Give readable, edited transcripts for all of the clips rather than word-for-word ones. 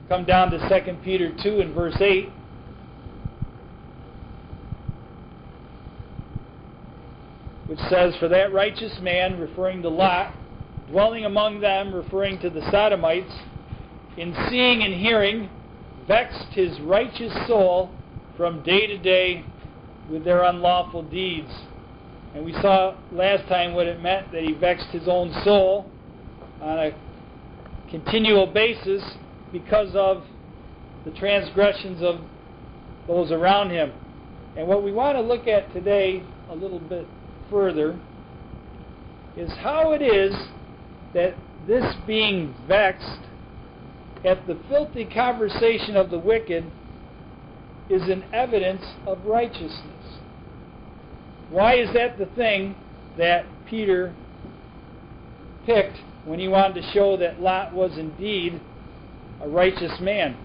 come down to 2 Peter 2 and verse 8. Which says, "For that righteous man," referring to Lot, "dwelling among them," referring to the Sodomites, "in seeing and hearing, vexed his righteous soul from day to day with their unlawful deeds." And we saw last time what it meant, that he vexed his own soul on a continual basis because of the transgressions of those around him. And what we want to look at today a little bit further is how it is that this being vexed at the filthy conversation of the wicked is an evidence of righteousness. Why is that the thing that Peter picked when he wanted to show that Lot was indeed a righteous man?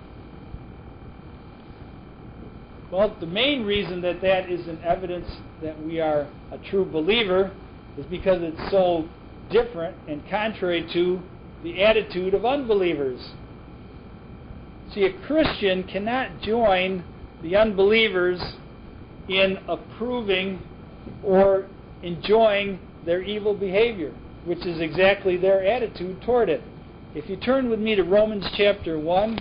Well, the main reason that that is an evidence that we are a true believer is because it's so different and contrary to the attitude of unbelievers. See, a Christian cannot join the unbelievers in approving or enjoying their evil behavior, which is exactly their attitude toward it. If you turn with me to Romans chapter 1,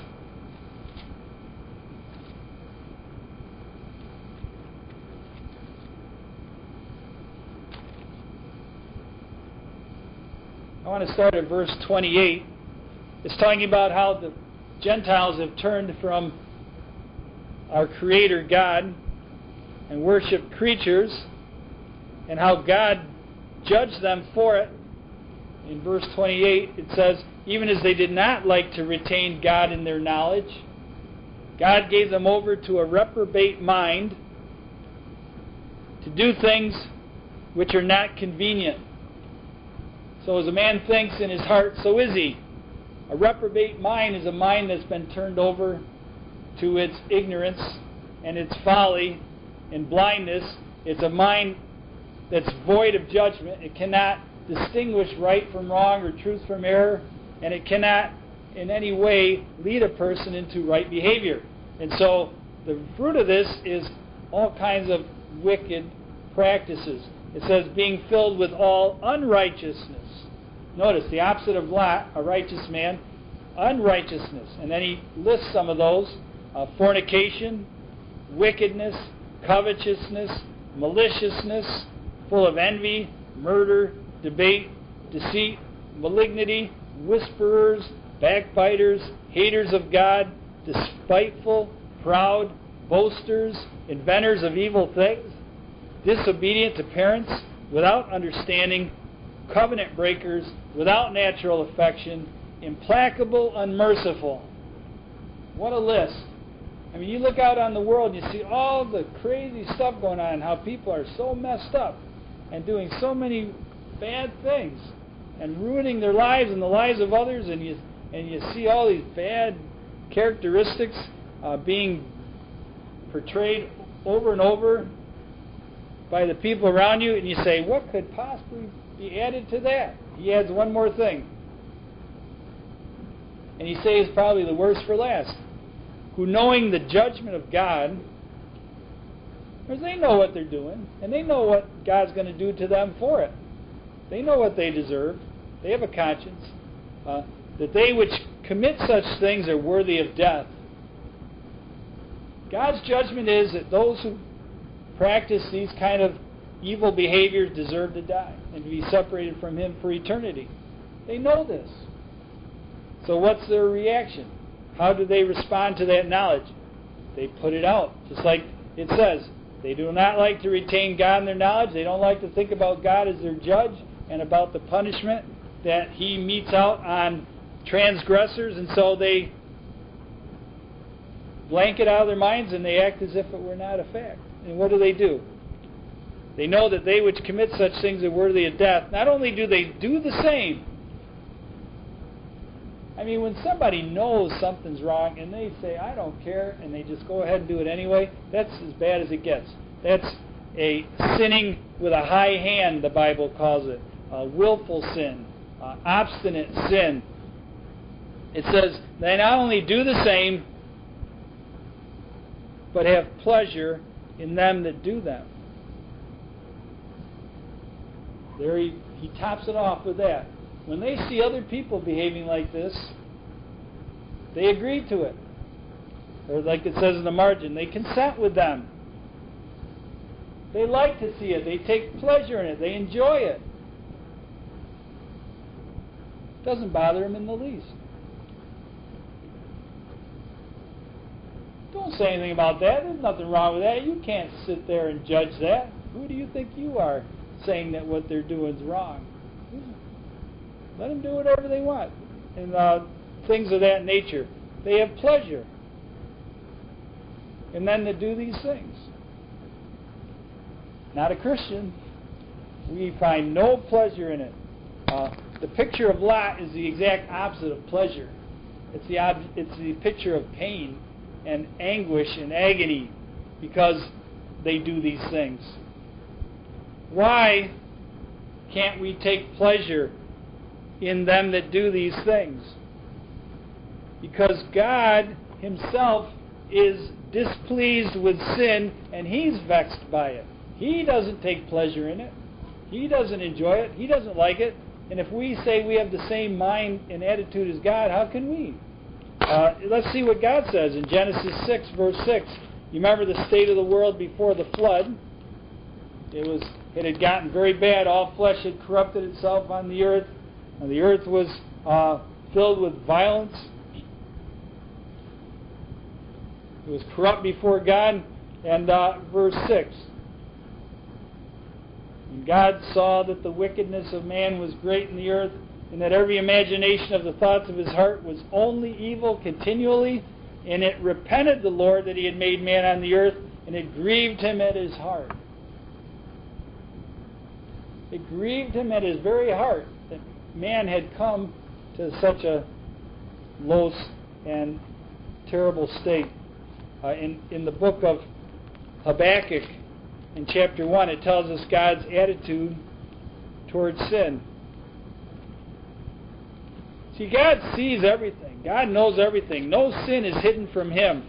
I want to start at verse 28. It's talking about how the Gentiles have turned from our Creator God and worshiped creatures, and how God judged them for it. In verse 28 it says, "Even as they did not like to retain God in their knowledge, God gave them over to a reprobate mind to do things which are not convenient. So as a man thinks in his heart, so is he." A reprobate mind is a mind that's been turned over to its ignorance and its folly and blindness. It's a mind that's void of judgment. It cannot distinguish right from wrong or truth from error, and it cannot in any way lead a person into right behavior. And so the fruit of this is all kinds of wicked practices. It says, "being filled with all unrighteousness." Notice, the opposite of Lot, a righteous man, unrighteousness. And then he lists some of those: fornication, wickedness, covetousness, maliciousness, full of envy, murder, debate, deceit, malignity, whisperers, backbiters, haters of God, despiteful, proud, boasters, inventors of evil things, disobedient to parents, without understanding, covenant breakers, without natural affection, implacable, unmerciful. What a list. I mean, you look out on the world and you see all the crazy stuff going on, how people are so messed up and doing so many bad things and ruining their lives and the lives of others, and you see all these bad characteristics being portrayed over and over by the people around you, and you say, what could possibly be added to that? He adds one more thing. And he says probably the worst for last. Who, knowing the judgment of God, because they know what they're doing, and they know what God's going to do to them for it. They know what they deserve. They have a conscience. That they which commit such things are worthy of death. God's judgment is that those who practice these kind of evil behaviors deserve to die and to be separated from Him for eternity. They know this. So what's their reaction? How do they respond to that knowledge? They put it out. Just like it says, they do not like to retain God in their knowledge. They don't like to think about God as their judge and about the punishment that He metes out on transgressors, and so they blank it out of their minds and they act as if it were not a fact. And what do? They know that they which commit such things are worthy of death. Not only do they do the same, I mean, when somebody knows something's wrong and they say, I don't care, and they just go ahead and do it anyway, that's as bad as it gets. That's a sinning with a high hand, the Bible calls it. A willful sin, obstinate sin. It says, they not only do the same, but have pleasure in them that do them. There he tops it off with that. When they see other people behaving like this, they agree to it. Or like it says in the margin, they consent with them. They like to see it. They take pleasure in it. They enjoy it. It doesn't bother them in the least. Don't say anything about that. There's nothing wrong with that. You can't sit there and judge that. Who do you think you are saying that what they're doing is wrong? Let them do whatever they want. And things of that nature. They have pleasure. And then they do these things. Not a Christian. We find no pleasure in it. The picture of Lot is the exact opposite of pleasure. It's the picture of pain and anguish and agony because they do these things. Why can't we take pleasure in them that do these things? Because God Himself is displeased with sin and He's vexed by it. He doesn't take pleasure in it. He doesn't enjoy it. He doesn't like it. And if we say we have the same mind and attitude as God, how can we? Let's see what God says in Genesis 6, verse 6. You remember the state of the world before the flood. It had gotten very bad. All flesh had corrupted itself on the earth. And the earth was filled with violence. It was corrupt before God. And verse 6. And God saw that the wickedness of man was great in the earth, and that every imagination of the thoughts of his heart was only evil continually. And it repented the Lord that He had made man on the earth, and it grieved Him at His heart. It grieved Him at His very heart that man had come to such a low and terrible state. In the book of Habakkuk, in chapter 1, it tells us God's attitude towards sin. See, God sees everything. God knows everything. No sin is hidden from Him.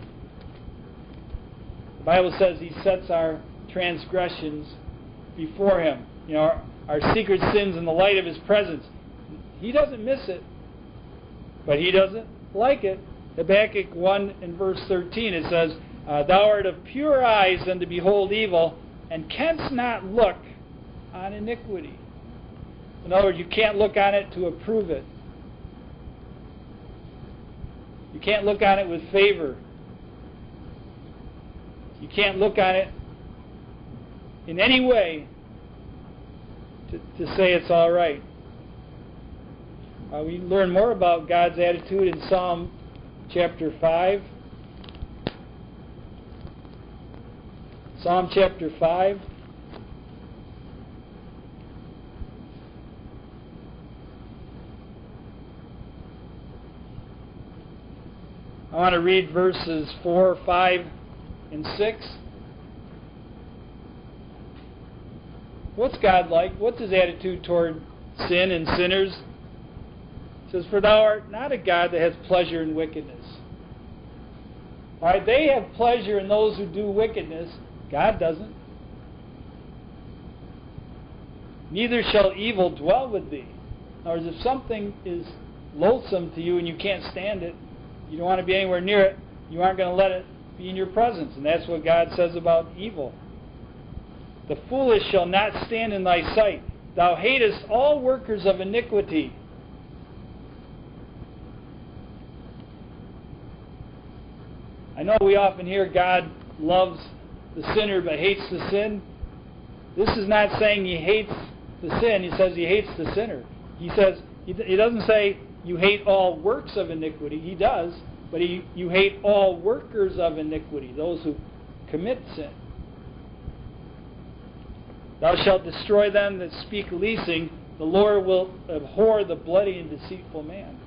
The Bible says He sets our transgressions before Him. You know, our secret sins in the light of His presence. He doesn't miss it, but He doesn't like it. Habakkuk 1 and verse 13, it says, Thou art of pure eyes than to behold evil, and canst not look on iniquity. In other words, you can't look on it to approve it. You can't look on it with favor. You can't look on it in any way to say it's all right. We learn more about God's attitude in Psalm chapter 5. Psalm chapter 5. I want to read verses 4, 5, and 6. What's God like? What's His attitude toward sin and sinners? It says, For Thou art not a God that has pleasure in wickedness. All right, they have pleasure in those who do wickedness. God doesn't. Neither shall evil dwell with thee. In other words, if something is loathsome to you and you can't stand it, you don't want to be anywhere near it, you aren't going to let it be in your presence. And that's what God says about evil. The foolish shall not stand in thy sight. Thou hatest all workers of iniquity. I know we often hear God loves the sinner but hates the sin. This is not saying He hates the sin. He says He hates the sinner. He says, He doesn't say you hate all works of iniquity. He does, but you hate all workers of iniquity, those who commit sin. Thou shalt destroy them that speak leasing. The Lord will abhor the bloody and deceitful man.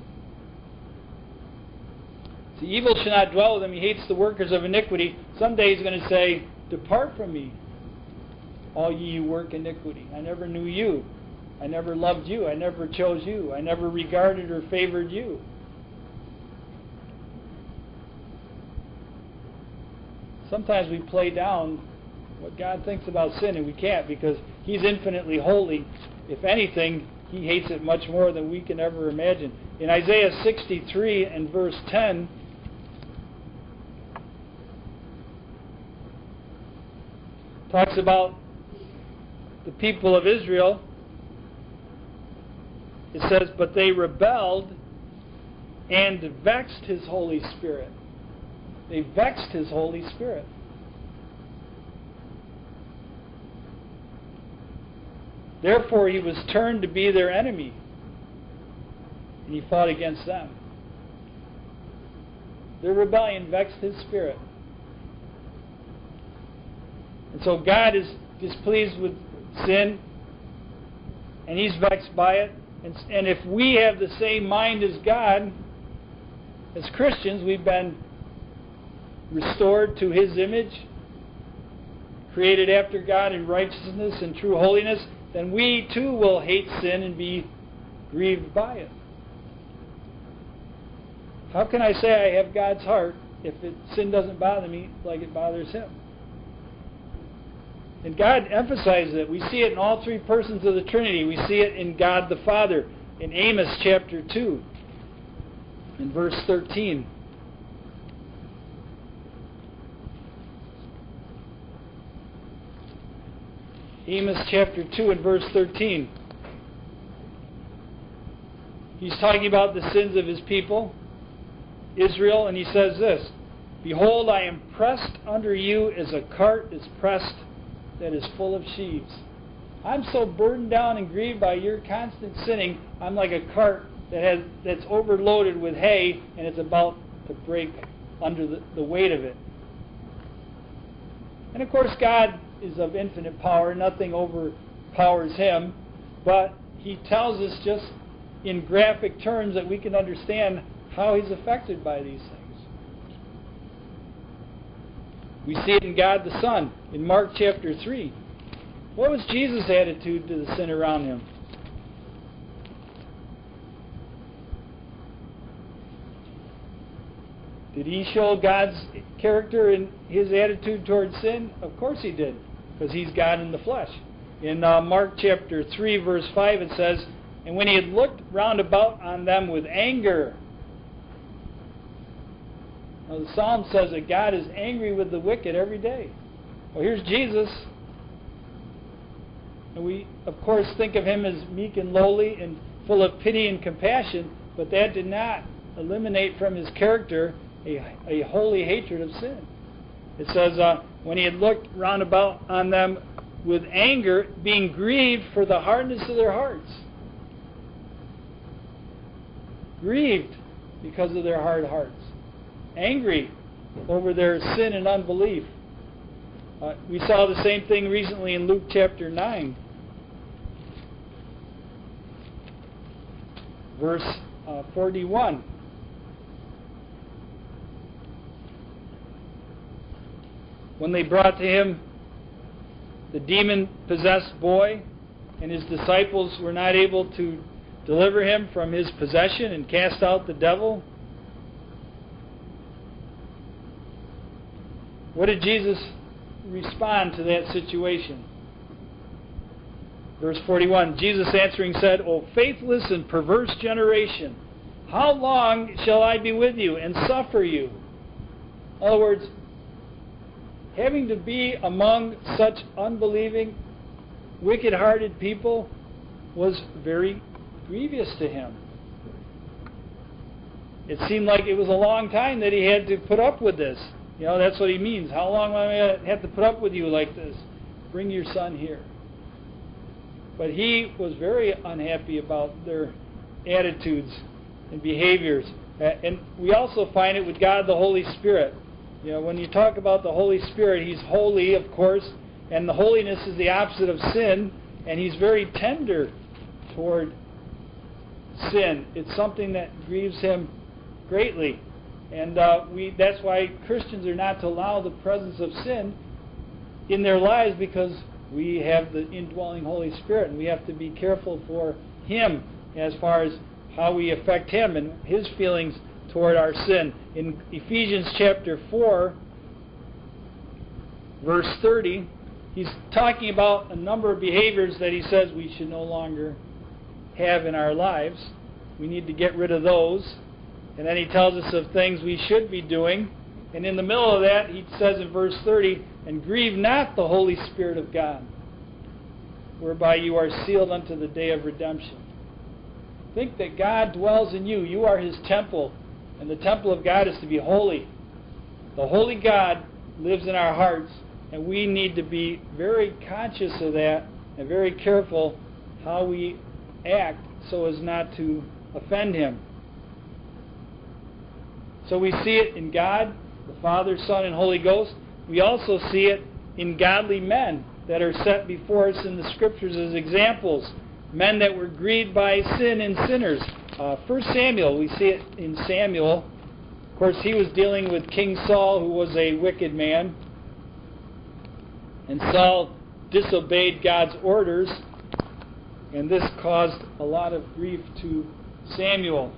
The evil shall not dwell with him. He hates the workers of iniquity. Someday He's going to say, Depart from me, all ye who work iniquity. I never knew you. I never loved you. I never chose you. I never regarded or favored you. sometimes we play down what God thinks about sin, and we can't, because He's infinitely holy. If anything, He hates it much more than we can ever imagine. In Isaiah 63 and verse 10, talks about the people of Israel. It says, "But they rebelled and vexed His Holy Spirit." They vexed His Holy Spirit. Therefore He was turned to be their enemy, and He fought against them. Their rebellion vexed His Spirit. And so God is displeased with sin, and He's vexed by it. And if we have the same mind as God, as Christians, we've been restored to His image, created after God in righteousness and true holiness, then we too will hate sin and be grieved by it. How can I say I have God's heart if sin doesn't bother me like it bothers Him? And God emphasizes it. We see it in all three persons of the Trinity. We see it in God the Father in Amos chapter 2, in verse 13. Amos chapter 2 and verse 13. He's talking about the sins of His people, Israel, and he says this, "Behold, I am pressed under you as a cart is pressed that is full of sheaves." I'm so burdened down and grieved by your constant sinning, I'm like a cart that's overloaded with hay, and it's about to break under the weight of it. And of course, God is of infinite power. Nothing overpowers Him. But He tells us just in graphic terms that we can understand how He's affected by these things. We see it in God the Son in Mark chapter 3. What was Jesus' attitude to the sin around Him? Did He show God's character in His attitude towards sin? Of course He did, because He's God in the flesh. In Mark chapter 3 verse 5 it says, "And when He had looked round about on them with anger." Now the Psalm says that God is angry with the wicked every day. Well, here's Jesus. And we, of course, think of Him as meek and lowly and full of pity and compassion, but that did not eliminate from His character a holy hatred of sin. It says, when He had looked round about on them with anger, being grieved for the hardness of their hearts. Grieved because of their hard hearts. Angry over their sin and unbelief. We saw the same thing recently in Luke chapter 9. Verse 41. When they brought to Him the demon-possessed boy, and His disciples were not able to deliver him from his possession and cast out the devil, what did Jesus respond to that situation? Verse 41, Jesus answering said, "O faithless and perverse generation, how long shall I be with you and suffer you?" In other words, having to be among such unbelieving, wicked-hearted people was very grievous to Him. It seemed like it was a long time that He had to put up with this. You know, that's what He means. How long am I going to have to put up with you like this? Bring your son here. But He was very unhappy about their attitudes and behaviors. And we also find it with God the Holy Spirit. You know, when you talk about the Holy Spirit, He's holy, of course, and the holiness is the opposite of sin, and He's very tender toward sin. It's something that grieves Him greatly. And that's why Christians are not to allow the presence of sin in their lives, because we have the indwelling Holy Spirit, and we have to be careful for Him as far as how we affect Him and His feelings toward our sin. In Ephesians chapter 4 verse 30, he's talking about a number of behaviors that he says we should no longer have in our lives. We need to get rid of those. And then he tells us of things we should be doing. And in the middle of that, he says in verse 30, and grieve not the Holy Spirit of God, whereby you are sealed unto the day of redemption. Think that God dwells in you. You are His temple. And the temple of God is to be holy. The holy God lives in our hearts. And we need to be very conscious of that and very careful how we act so as not to offend Him. So we see it in God, the Father, Son, and Holy Ghost. We also see it in godly men that are set before us in the Scriptures as examples. Men that were grieved by sin and sinners. 1 Samuel, we see it in Samuel. Of course, he was dealing with King Saul, who was a wicked man. And Saul disobeyed God's orders. And this caused a lot of grief to Samuel.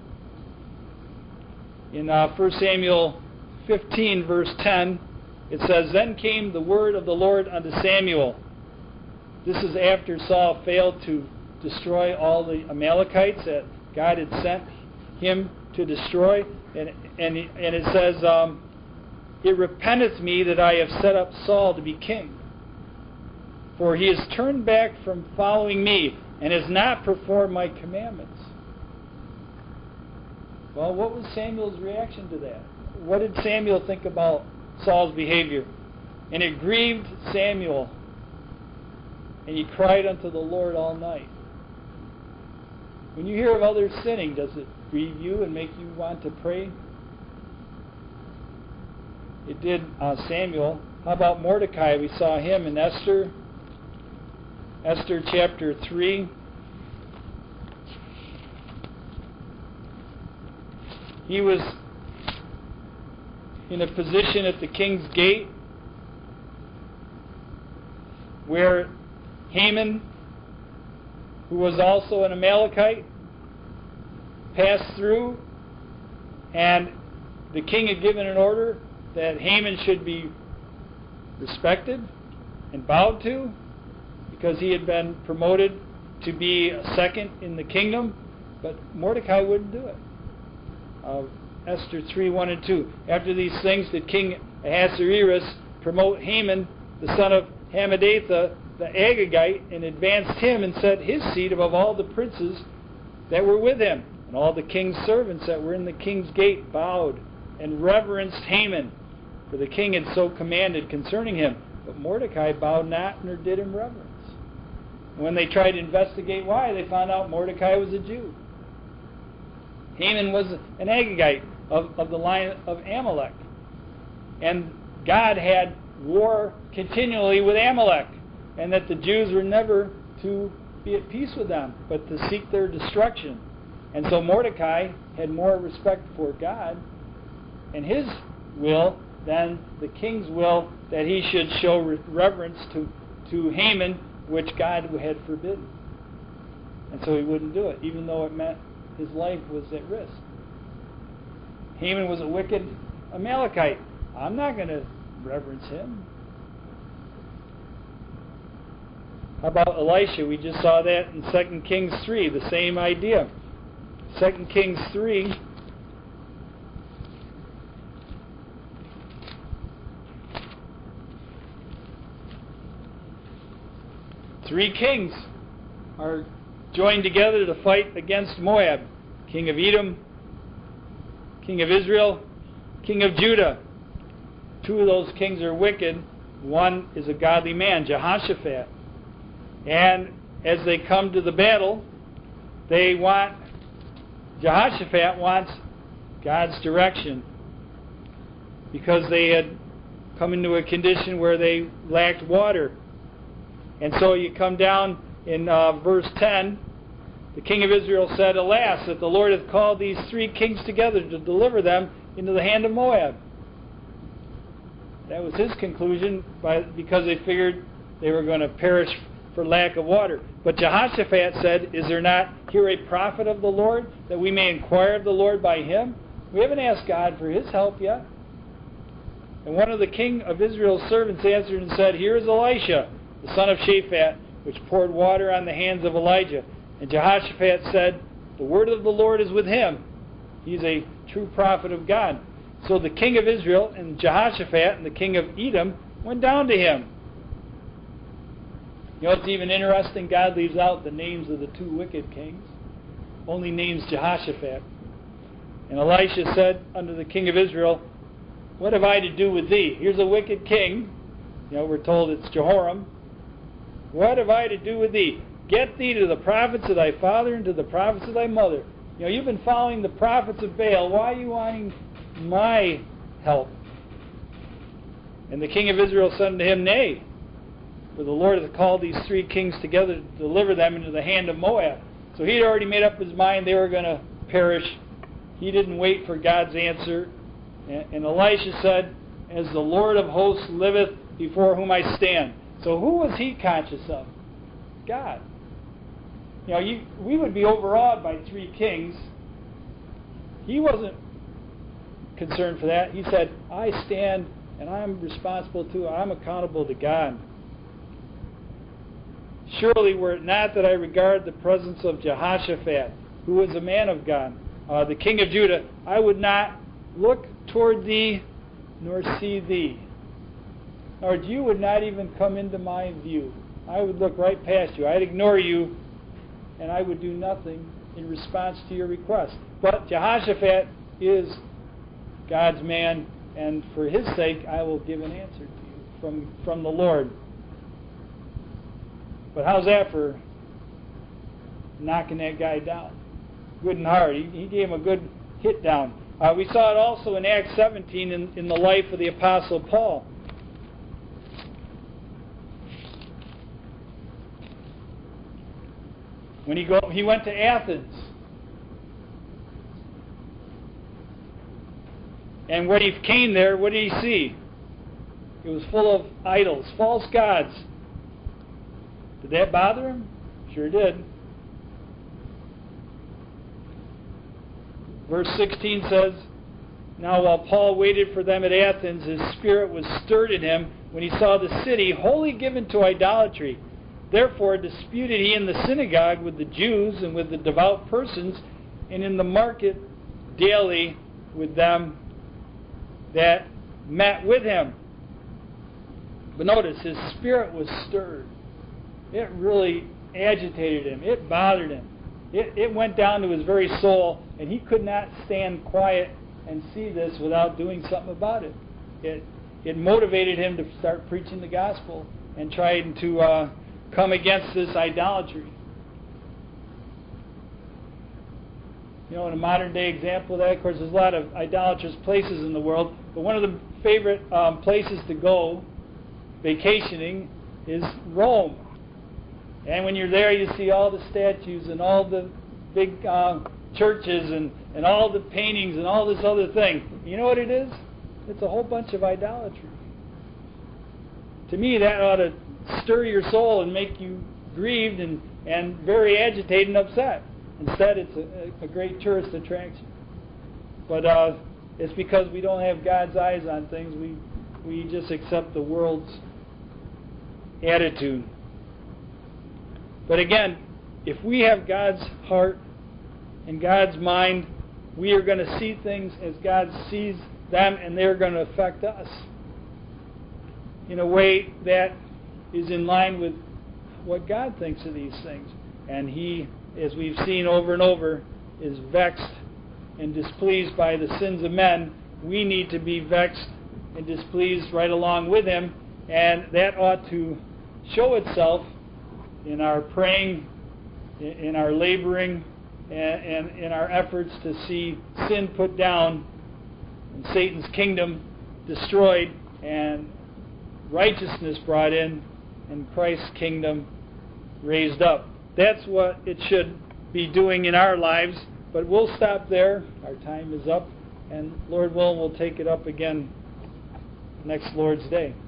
In 1 Samuel 15, verse 10, it says, Then came the word of the Lord unto Samuel. This is after Saul failed to destroy all the Amalekites that God had sent him to destroy. And it says, It repenteth me that I have set up Saul to be king. For he has turned back from following me, and has not performed my commandments. Well, what was Samuel's reaction to that? What did Samuel think about Saul's behavior? And it grieved Samuel, and he cried unto the Lord all night. When you hear of others sinning, does it grieve you and make you want to pray? It did Samuel. How about Mordecai? We saw him in Esther. Esther chapter 3. He was in a position at the king's gate where Haman, who was also an Amalekite, passed through, and the king had given an order that Haman should be respected and bowed to because he had been promoted to be a second in the kingdom, but Mordecai wouldn't do it. Esther 3, 1 and 2. After these things did King Ahasuerus promote Haman, the son of Hammedatha, the Agagite, and advanced him and set his seat above all the princes that were with him. And all the king's servants that were in the king's gate bowed and reverenced Haman, for the king had so commanded concerning him. But Mordecai bowed not, nor did him reverence. And when they tried to investigate why, they found out Mordecai was a Jew. Haman was an Agagite of the line of Amalek. And God had war continually with Amalek, and that the Jews were never to be at peace with them, but to seek their destruction. And so Mordecai had more respect for God and his will than the king's will that he should show reverence to Haman, which God had forbidden. And so he wouldn't do it, even though it meant his life was at risk. Haman was a wicked Amalekite. I'm not going to reverence him. How about Elisha? We just saw that in 2 Kings 3, the same idea. 2 Kings 3. Three kings are joined together to fight against Moab. King of Edom, king of Israel, king of Judah. Two of those kings are wicked. One is a godly man, Jehoshaphat. And as they come to the battle, Jehoshaphat wants God's direction, because they had come into a condition where they lacked water. And so you come down in verse 10, the king of Israel said, Alas, that the Lord hath called these three kings together to deliver them into the hand of Moab. That was his conclusion, because they figured they were going to perish for lack of water. But Jehoshaphat said, Is there not here a prophet of the Lord, that we may inquire of the Lord by him? We haven't asked God for his help yet. And one of the king of Israel's servants answered and said, Here is Elisha, the son of Shaphat, which poured water on the hands of Elijah. And Jehoshaphat said, The word of the Lord is with him. He is a true prophet of God. So the king of Israel and Jehoshaphat and the king of Edom went down to him. You know, it's even interesting, God leaves out the names of the two wicked kings. Only names Jehoshaphat. And Elisha said unto the king of Israel, What have I to do with thee? Here's a wicked king. You know, we're told it's Jehoram. What have I to do with thee? Get thee to the prophets of thy father and to the prophets of thy mother. You know, you've been following the prophets of Baal. Why are you wanting my help? And the king of Israel said unto him, Nay, for the Lord hath called these three kings together to deliver them into the hand of Moab. So he had already made up his mind they were going to perish. He didn't wait for God's answer. And Elisha said, As the Lord of hosts liveth before whom I stand. So who was he conscious of? God. You know, we would be overawed by three kings. He wasn't concerned for that. He said, I stand and I'm responsible to, I'm accountable to God. Surely were it not that I regard the presence of Jehoshaphat, who was a man of God, the king of Judah, I would not look toward thee nor see thee. Or you would not even come into my view. I would look right past you. I'd ignore you, and I would do nothing in response to your request. But Jehoshaphat is God's man, and for his sake I will give an answer to you from the Lord. But how's that for knocking that guy down? Good and hard. He gave him a good hit down. We saw it also in Acts 17 in the life of the Apostle Paul. When he went to Athens. And when he came there, what did he see? It was full of idols, false gods. Did that bother him? Sure did. Verse 16 says, Now while Paul waited for them at Athens, his spirit was stirred in him when he saw the city wholly given to idolatry. Therefore disputed he in the synagogue with the Jews and with the devout persons, and in the market daily with them that met with him. But notice, his spirit was stirred. It really agitated him. It bothered him. It went down to his very soul, and he could not stand quiet and see this without doing something about it. It motivated him to start preaching the gospel and trying to come against this idolatry. You know, in a modern day example of that, of course, there's a lot of idolatrous places in the world, but one of the favorite places to go vacationing is Rome. And when you're there, you see all the statues and all the big churches and all the paintings and all this other thing. You know what it is? It's a whole bunch of idolatry. To me, that ought to stir your soul and make you grieved and very agitated and upset. Instead, it's a great tourist attraction. But it's because we don't have God's eyes on things. We just accept the world's attitude. But again, if we have God's heart and God's mind, we are going to see things as God sees them, and they're going to affect us in a way that is in line with what God thinks of these things. And He, as we've seen over and over, is vexed and displeased by the sins of men. We need to be vexed and displeased right along with Him, and that ought to show itself in our praying, in our laboring, and in our efforts to see sin put down and Satan's kingdom destroyed and righteousness brought in and Christ's kingdom raised up. That's what it should be doing in our lives. But we'll stop there. Our time is up. And Lord willing, we'll take it up again next Lord's Day.